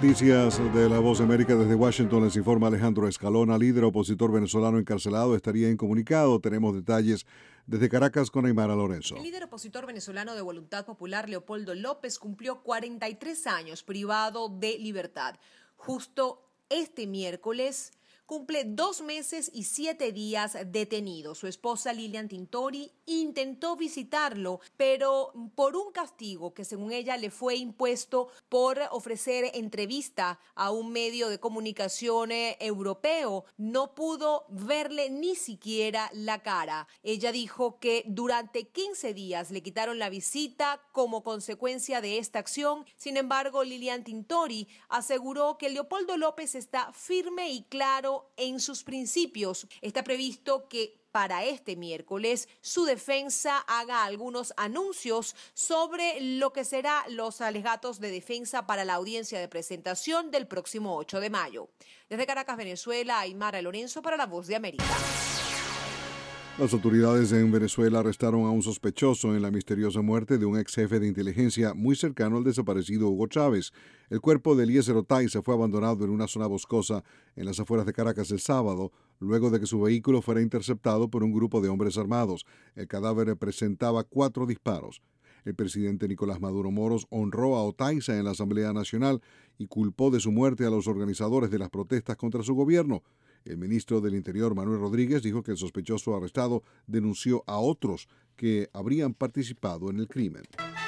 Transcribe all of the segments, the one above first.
Noticias de La Voz de América desde Washington, les informa Alejandro Escalona, líder opositor venezolano encarcelado, estaría incomunicado. Tenemos detalles desde Caracas con Aymara Lorenzo. El líder opositor venezolano de Voluntad Popular, Leopoldo López, cumplió 43 años privado de libertad. Justo este miércoles cumple 2 meses y 7 días detenido. Su esposa Lilian Tintori intentó visitarlo, pero por un castigo que según ella le fue impuesto por ofrecer entrevista a un medio de comunicación europeo, no pudo verle ni siquiera la cara. Ella dijo que durante 15 días le quitaron la visita como consecuencia de esta acción. Sin embargo, Lilian Tintori aseguró que Leopoldo López está firme y claro en sus principios. Está previsto que para este miércoles su defensa haga algunos anuncios sobre lo que serán los alegatos de defensa para la audiencia de presentación del próximo 8 de mayo. Desde Caracas, Venezuela, Aymara Lorenzo para La Voz de América. Las autoridades en Venezuela arrestaron a un sospechoso en la misteriosa muerte de un ex jefe de inteligencia muy cercano al desaparecido Hugo Chávez. El cuerpo de Eliezer Otaiza fue abandonado en una zona boscosa en las afueras de Caracas el sábado, luego de que su vehículo fuera interceptado por un grupo de hombres armados. El cadáver presentaba 4 disparos. El presidente Nicolás Maduro Moros honró a Otaiza en la Asamblea Nacional y culpó de su muerte a los organizadores de las protestas contra su gobierno. El ministro del Interior, Manuel Rodríguez, dijo que el sospechoso arrestado denunció a otros que habrían participado en el crimen.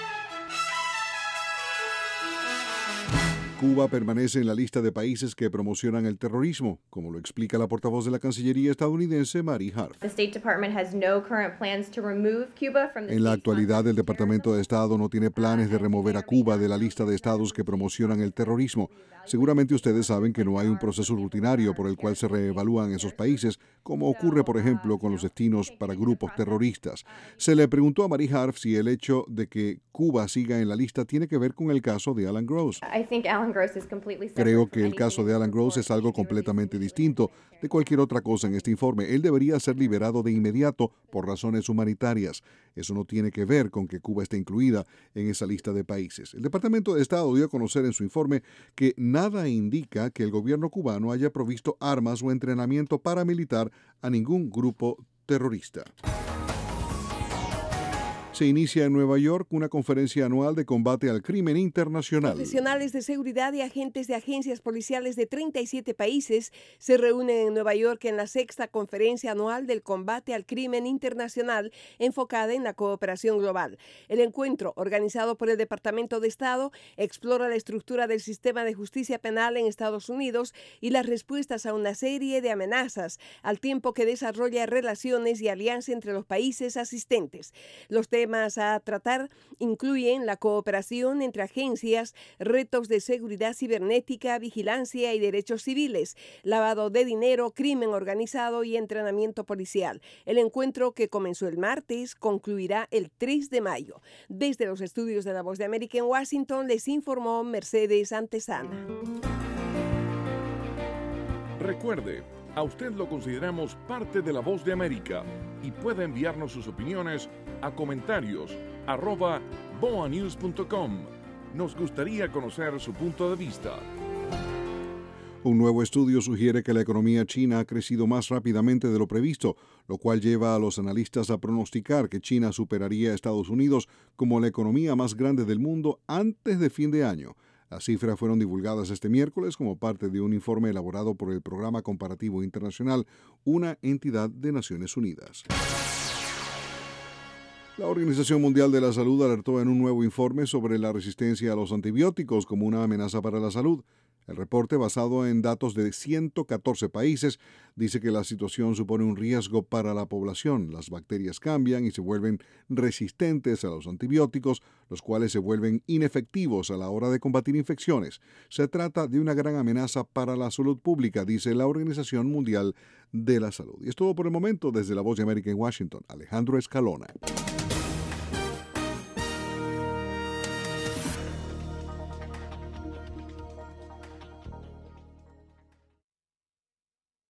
Cuba permanece en la lista de países que promocionan el terrorismo, como lo explica la portavoz de la Cancillería estadounidense, Mari Harf. En la actualidad, el Departamento de Estado no tiene planes de remover a Cuba de la lista de estados que promocionan el terrorismo. Seguramente ustedes saben que no hay un proceso rutinario por el cual se reevalúan esos países, como ocurre, por ejemplo, con los destinos para grupos terroristas. Se le preguntó a Mari Harf si el hecho de que Cuba siga en la lista tiene que ver con el caso de Alan Gross. Creo que el caso de Alan Gross es algo completamente distinto de cualquier otra cosa en este informe. Él debería ser liberado de inmediato por razones humanitarias. Eso no tiene que ver con que Cuba esté incluida en esa lista de países. El Departamento de Estado dio a conocer en su informe que nada indica que el gobierno cubano haya provisto armas o entrenamiento paramilitar a ningún grupo terrorista. Se inicia en Nueva York una conferencia anual de combate al crimen internacional. Profesionales de seguridad y agentes de agencias policiales de 37 países se reúnen en Nueva York en la 6ª conferencia anual del combate al crimen internacional enfocada en la cooperación global. El encuentro, organizado por el Departamento de Estado, explora la estructura del sistema de justicia penal en Estados Unidos y las respuestas a una serie de amenazas, al tiempo que desarrolla relaciones y alianzas entre los países asistentes. Los temas a tratar incluyen la cooperación entre agencias, retos de seguridad cibernética, vigilancia y derechos civiles, lavado de dinero, crimen organizado y entrenamiento policial. El encuentro, que comenzó el martes, concluirá el 3 de mayo. Desde los estudios de La Voz de América en Washington, les informó Mercedes Antesana. Recuerde, a usted lo consideramos parte de La Voz de América y puede enviarnos sus opiniones a comentarios@boanews.com. Nos gustaría conocer su punto de vista. Un nuevo estudio sugiere que la economía china ha crecido más rápidamente de lo previsto, lo cual lleva a los analistas a pronosticar que China superaría a Estados Unidos como la economía más grande del mundo antes de fin de año. Las cifras fueron divulgadas este miércoles como parte de un informe elaborado por el Programa Comparativo Internacional, una entidad de Naciones Unidas. La Organización Mundial de la Salud alertó en un nuevo informe sobre la resistencia a los antibióticos como una amenaza para la salud. El reporte, basado en datos de 114 países, dice que la situación supone un riesgo para la población. Las bacterias cambian y se vuelven resistentes a los antibióticos, los cuales se vuelven inefectivos a la hora de combatir infecciones. Se trata de una gran amenaza para la salud pública, dice la Organización Mundial de la Salud. Y es todo por el momento. Desde La Voz de América en Washington, Alejandro Escalona.